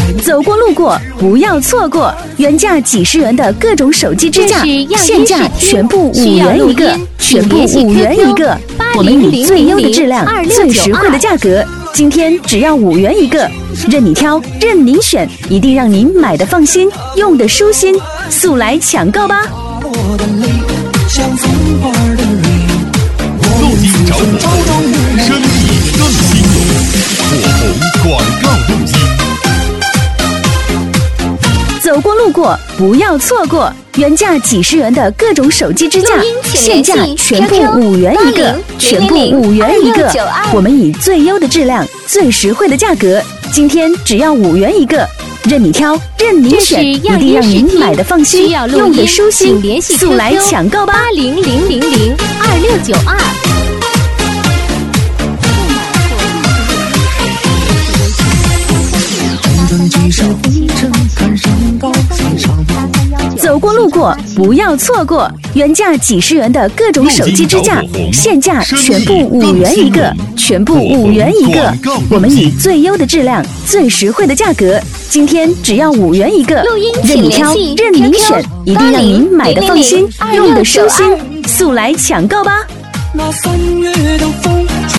走过路过不要错过，原价几十元的各种手机支架，现价全部5元一个，全部5元一个。我们以最优的质量、最实惠的价格，今天只要5元一个，任你挑，任你选，一定让您买的放心，用的舒心，速来抢购吧！ 录音找我，生意更兴隆，火红广告录音。 走过路过不要错过，原价几十元的各种手机支架，现价全部5元一个，全部5元一个。我们以最优的质量、最实惠的价格，今天只要5元一个，任你挑，任你选，一定让您买的放心，用的舒心，速来抢购吧！800002692。走过路过不要错过，原价几十元的各种手机支架，现价全部5元一个，全部5元一个。我们以最优的质量、最实惠的价格，今天只要5元一个，任你挑，任你选，一定让您买的放心，用的舒心，速来抢购吧！